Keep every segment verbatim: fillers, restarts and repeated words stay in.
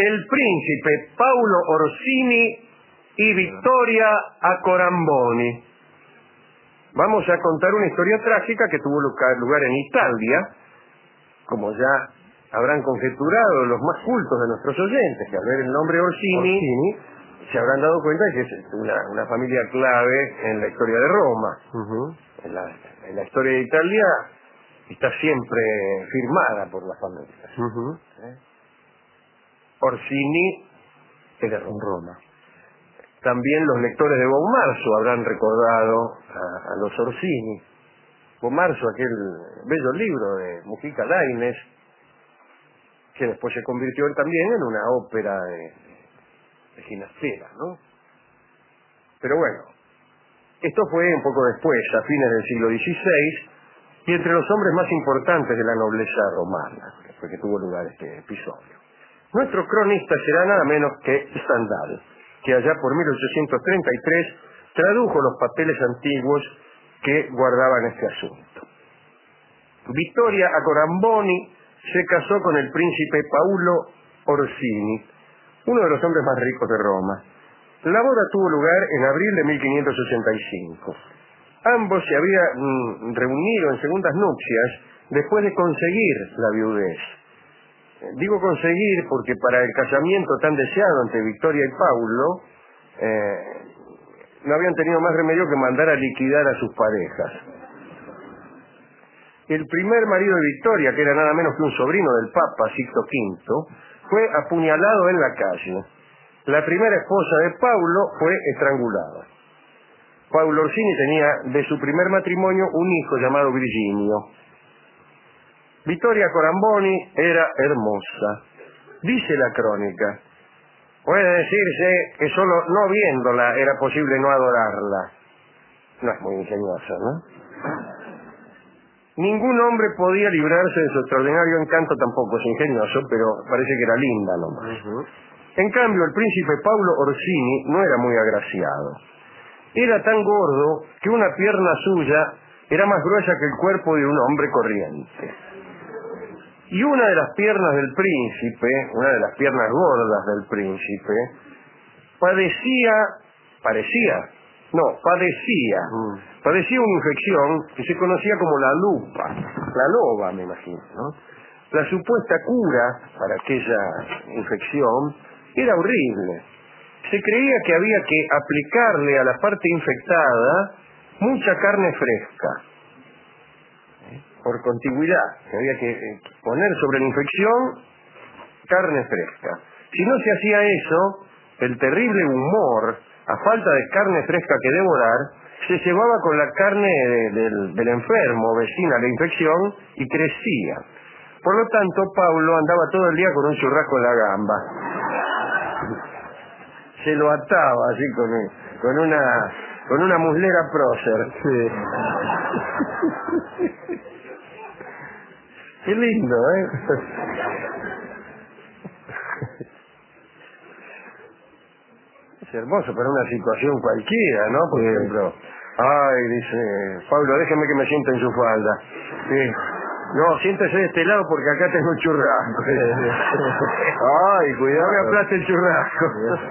el príncipe Paulo Orsini y Vittoria Accoramboni. Vamos a contar una historia trágica que tuvo lugar en Italia, como ya habrán conjeturado los más cultos de nuestros oyentes, que al ver el nombre Orsini, Orsini se habrán dado cuenta de que es una, una familia clave en la historia de Roma. Uh-huh. en, la, en la historia de Italia está siempre firmada por las familias. Uh-huh. ¿Eh? Orsini es de Roma. Roma. También los lectores de Bonmarzo habrán recordado a, a los Orsini. Bonmarzo, aquel bello libro de Mujica Lainez, que después se convirtió también en una ópera de, de Ginastera, ¿no? Pero bueno, esto fue un poco después, a fines del siglo dieciséis, y entre los hombres más importantes de la nobleza romana, que fue que tuvo lugar este episodio. Nuestro cronista será nada menos que Stendhal, que allá por mil ochocientos treinta y tres tradujo los papeles antiguos que guardaban este asunto. Vittoria Accoramboni se casó con el príncipe Paulo Orsini, uno de los hombres más ricos de Roma. La boda tuvo lugar en abril de mil quinientos sesenta y cinco. Ambos se habían mm, reunido en segundas nupcias después de conseguir la viudez. Digo conseguir porque para el casamiento tan deseado entre Victoria y Paulo, eh, no habían tenido más remedio que mandar a liquidar a sus parejas. El primer marido de Victoria, que era nada menos que un sobrino del Papa, Sixto quinto, fue apuñalado en la calle. La primera esposa de Paulo fue estrangulada. Paulo Orsini tenía de su primer matrimonio un hijo llamado Virginio. Vittoria Accoramboni era hermosa. Dice la crónica, puede decirse que solo no viéndola era posible no adorarla. No es muy ingeniosa, ¿no? Ningún hombre podía librarse de su extraordinario encanto, tampoco es ingenioso, pero parece que era linda nomás. Uh-huh. En cambio, el príncipe Paulo Orsini no era muy agraciado. Era tan gordo que una pierna suya era más gruesa que el cuerpo de un hombre corriente. Y una de las piernas del príncipe, una de las piernas gordas del príncipe, padecía, parecía, no, padecía, mm. padecía una infección que se conocía como la lupa, la loba, me imagino, ¿no? La supuesta cura para aquella infección era horrible. Se creía que había que aplicarle a la parte infectada mucha carne fresca, por contigüidad, que había que poner sobre la infección carne fresca. Si no se hacía eso, el terrible humor, a falta de carne fresca que devorar, se llevaba con la carne de, del, del enfermo, vecina a la infección, y crecía. Por lo tanto, Paulo andaba todo el día con un churrasco en la gamba. Se lo ataba así con, con una con una muslera prócer. Sí. Qué lindo, ¿eh? Es hermoso para una situación cualquiera, ¿no? Por sí. ejemplo, ay, dice Pablo, déjeme que me sienta en su falda. Sí. No, siéntese de este lado porque acá tengo un churrasco. Ay, cuidado. No me aplaste el churrasco.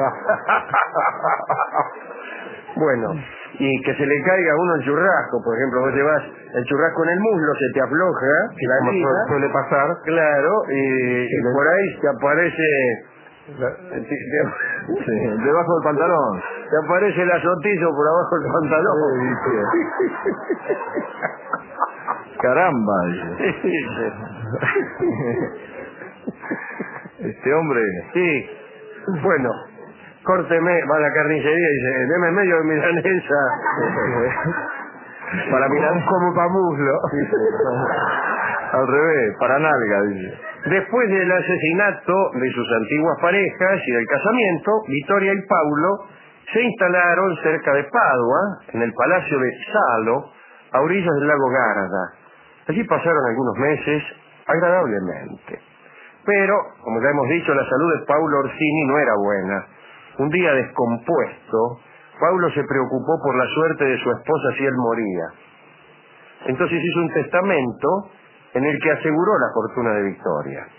Bueno, y que se le caiga a uno el churrasco, por ejemplo, vos llevas el churrasco en el muslo, se te afloja, sí, la como liga, suele pasar. Claro, y, y por ahí te aparece... La, te, te, sí, debajo del pantalón. Te aparece el azotillo por abajo del pantalón. Sí, sí. Caramba. Este hombre. Sí. Bueno, córteme, va a la carnicería y dice, deme medio de milanesa. Para milanesa como para muslo. Al revés, para nalga, dice. Después del asesinato de sus antiguas parejas y del casamiento, Vittoria y Paulo se instalaron cerca de Padua, en el palacio de Salo, a orillas del lago Garda. Allí pasaron algunos meses agradablemente. Pero, como ya hemos dicho, la salud de Paulo Orsini no era buena. Un día descompuesto, Paulo se preocupó por la suerte de su esposa si él moría. Entonces hizo un testamento en el que aseguró la fortuna de Victoria.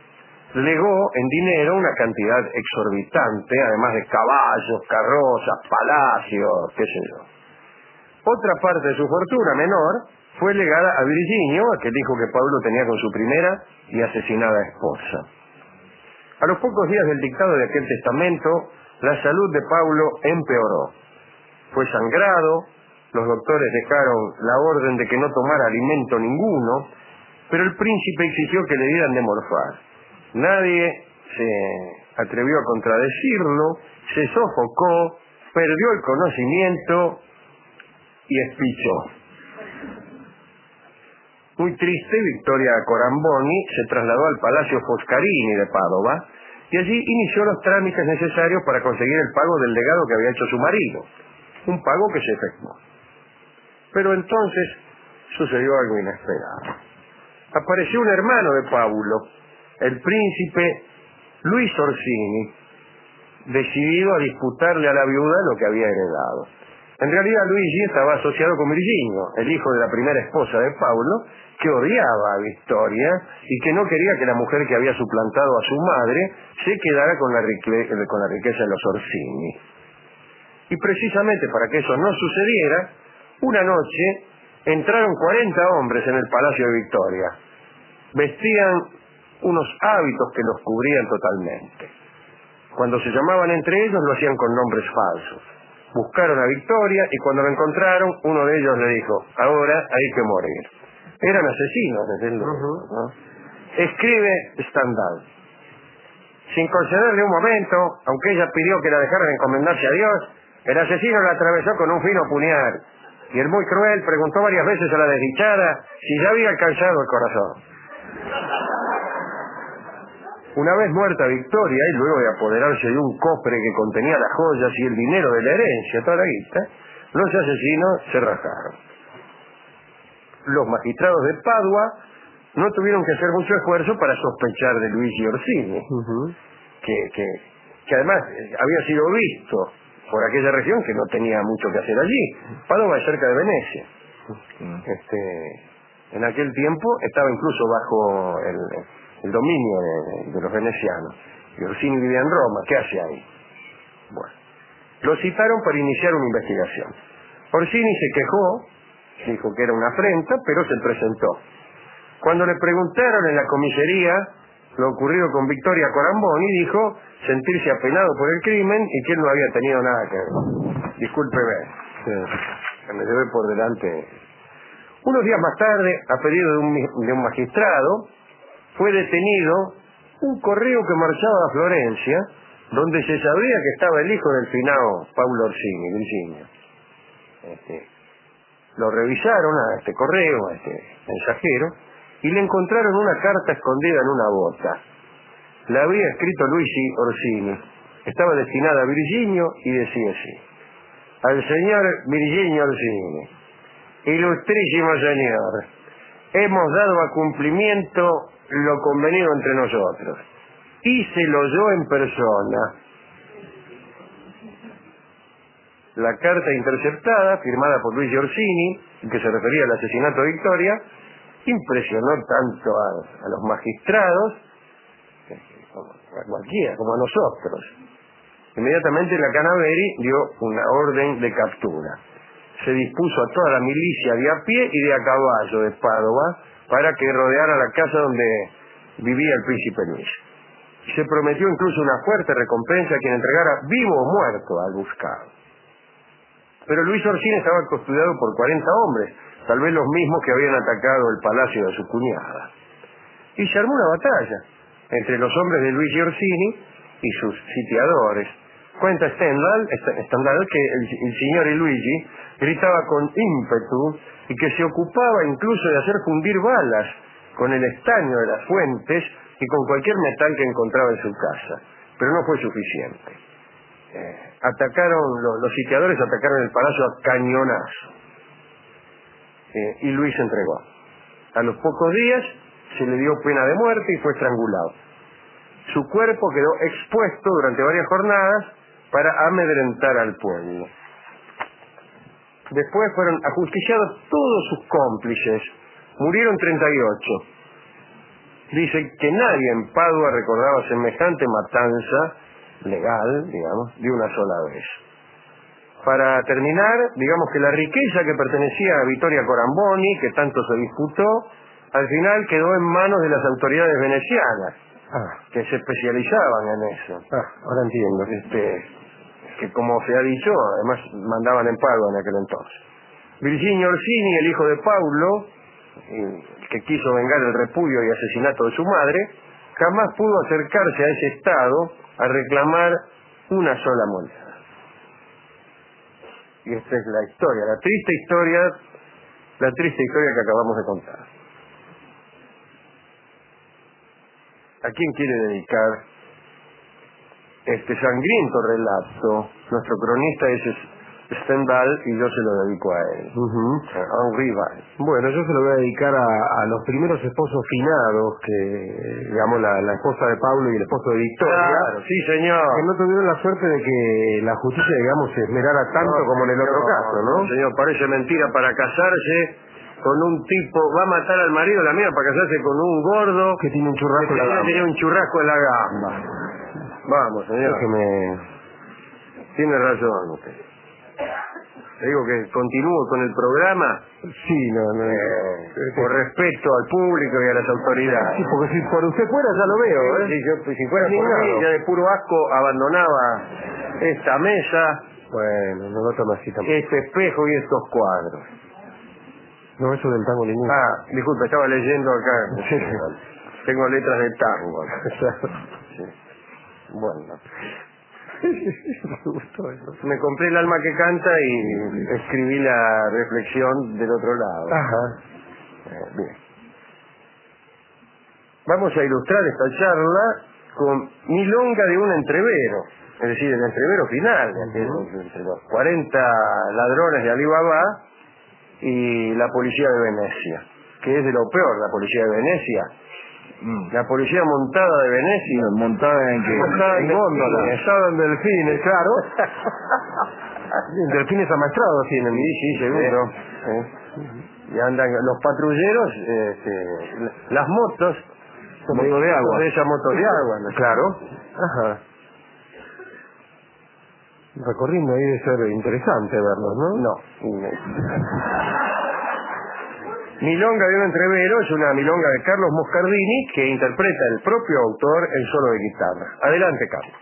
legó en dinero una cantidad exorbitante, además de caballos, carrozas, palacios, qué sé yo. Otra parte de su fortuna menor fue legada a Virginio, aquel hijo que Pablo tenía con su primera y asesinada esposa. A los pocos días del dictado de aquel testamento, la salud de Pablo empeoró. Fue sangrado, los doctores dejaron la orden de que no tomara alimento ninguno, pero el príncipe exigió que le dieran de morfar. Nadie se atrevió a contradecirlo, se sofocó, perdió el conocimiento y espichó. Muy triste, Victoria Coramboni se trasladó al Palacio Foscarini de Padova y allí inició los trámites necesarios para conseguir el pago del legado que había hecho su marido, un pago que se efectuó. Pero entonces sucedió algo inesperado. Apareció un hermano de Paulo, el príncipe Luis Orsini, decidido a disputarle a la viuda lo que había heredado. En realidad Luigi estaba asociado con Virginio, el hijo de la primera esposa de Paulo, que odiaba a Victoria y que no quería que la mujer que había suplantado a su madre se quedara con la, rique- con la riqueza de los Orsini. Y precisamente para que eso no sucediera, una noche entraron cuarenta hombres en el Palacio de Victoria. Vestían unos hábitos que los cubrían totalmente. Cuando se llamaban entre ellos lo hacían con nombres falsos. Buscaron a Victoria y cuando la encontraron, uno de ellos le dijo: ahora hay que morir. Eran asesinos, desde luego, ¿no? Escribe Stendhal: sin concederle un momento, aunque ella pidió que la dejaran encomendarse a Dios, el asesino la atravesó con un fino puñal, y el muy cruel preguntó varias veces a la desdichada si ya había alcanzado el corazón. Una vez muerta Victoria, y luego de apoderarse de un cofre que contenía las joyas y el dinero de la herencia, toda la guita, los asesinos se rajaron. Los magistrados de Padua no tuvieron que hacer mucho esfuerzo para sospechar de Luigi Orsini, uh-huh. que, que, que además había sido visto por aquella región que no tenía mucho que hacer allí. Padua es cerca de Venecia. Uh-huh. Este, en aquel tiempo estaba incluso bajo el, el dominio de, de los venecianos. Y Orsini vivía en Roma. ¿Qué hace ahí? Bueno, lo citaron para iniciar una investigación. Orsini se quejó, dijo que era una afrenta, pero se presentó. Cuando le preguntaron en la comisaría lo ocurrido con Victoria Coramboni, dijo sentirse apenado por el crimen y que él no había tenido nada que ver. Discúlpeme, que me llevé por delante. Unos días más tarde, a pedido de un, de un magistrado, fue detenido un correo que marchaba a Florencia, donde se sabía que estaba el hijo del finado Paulo Orsini, Virginio. Este, lo revisaron a este correo, a este mensajero, y le encontraron una carta escondida en una bota. La había escrito Luigi Orsini. Estaba destinada a Virginio y decía así: al señor Virginio Orsini, ilustrísimo señor, hemos dado a cumplimiento lo convenido entre nosotros. Hícelo yo en persona. La carta interceptada, firmada por Luigi Orsini, que se refería al asesinato de Victoria, impresionó tanto a, a los magistrados, como a cualquiera, como a nosotros. Inmediatamente la Canaveri dio una orden de captura. Se dispuso a toda la milicia de a pie y de a caballo de Padova para que rodeara la casa donde vivía el príncipe Luis. Se prometió incluso una fuerte recompensa a quien entregara vivo o muerto al buscado. Pero Luis Orsini estaba custodiado por cuarenta hombres, tal vez los mismos que habían atacado el palacio de su cuñada. Y se armó una batalla entre los hombres de Luigi Orsini y sus sitiadores. Cuenta Stendhal, Stendhal que el, el señor Luigi gritaba con ímpetu y que se ocupaba incluso de hacer fundir balas con el estaño de las fuentes y con cualquier metal que encontraba en su casa. Pero no fue suficiente. Eh, atacaron, los, los sitiadores atacaron el palacio a cañonazo. Eh, y Luis se entregó. A los pocos días se le dio pena de muerte y fue estrangulado. Su cuerpo quedó expuesto durante varias jornadas para amedrentar al pueblo. Después fueron ajusticiados todos sus cómplices. Murieron treinta y ocho. dice que nadie en Padua recordaba semejante matanza legal, digamos, de una sola vez. Para terminar, digamos que la riqueza que pertenecía a Vittoria Coramboni, que tanto se disputó, al final quedó en manos de las autoridades venecianas, Ah, que se especializaban en eso. ah, ahora entiendo. Este, que como se ha dicho, además mandaban en Padua en aquel entonces. Virginio Orsini, el hijo de Paulo, que quiso vengar el repudio y asesinato de su madre, jamás pudo acercarse a ese estado a reclamar una sola moneda. Y esta es la historia, la triste historia, la triste historia que acabamos de contar. ¿A quién quiere dedicar este sangriento relato? Nuestro cronista es Stendhal y yo se lo dedico a él, Uh-huh. a Henri Val. Bueno, yo se lo voy a dedicar a, a los primeros esposos finados, que digamos la, la esposa de Pablo y el esposo de Victoria, Claro, sí señor. que no tuvieron la suerte de que la justicia, digamos, se esmerara tanto No, como en el otro no, caso, ¿no? no, señor, parece mentira. Para casarse con un tipo, va a matar al marido, la mía, para casarse con un gordo Que tiene un churrasco en la que gamba. tiene un churrasco en la gamba. Vamos, señor. Déjeme... Tiene razón usted. Le digo que continúo con el programa Sí, no, no... eh, por respeto al público y a las autoridades. Sí, porque si por usted fuera ya lo veo, ¿eh? Sí, yo, pues, si fuera por Indignado. mí, ya de puro asco abandonaba esta mesa, Bueno, no lo toma así tampoco. este espejo y estos cuadros. No, eso del tango ningún. Ah, disculpe, estaba leyendo acá. Sí. Tengo letras de tango. Claro. Sí. Bueno, Me gustó eso. me compré el alma que canta y escribí la reflexión del otro lado. Ajá. Eh, bien. Vamos a ilustrar esta charla con Milonga de un entrevero, es decir, el entrevero final, Uh-huh. entre los cuarenta ladrones de Alibaba y la policía de Venecia, que es de lo peor, la policía de Venecia. Mm. La policía montada de Venecia. ¿Montada en qué? Montada en góndola. Estaban delfines, claro. Delfines amaestrados tienen. Sí, sí, seguro. Sí. Y andan los patrulleros, este, las motos, Como digo, de agua. de esa moto de agua, ¿no? Claro. Ajá. Recorriendo ahí debe ser interesante verlos, ¿no? No. Milonga de un entrevero es una milonga de Carlos Moscardini que interpreta el propio autor en solo de guitarra. Adelante, Carlos.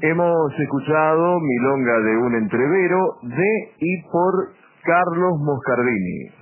Hemos escuchado Milonga de un entrevero de y por Carlos Moscardini.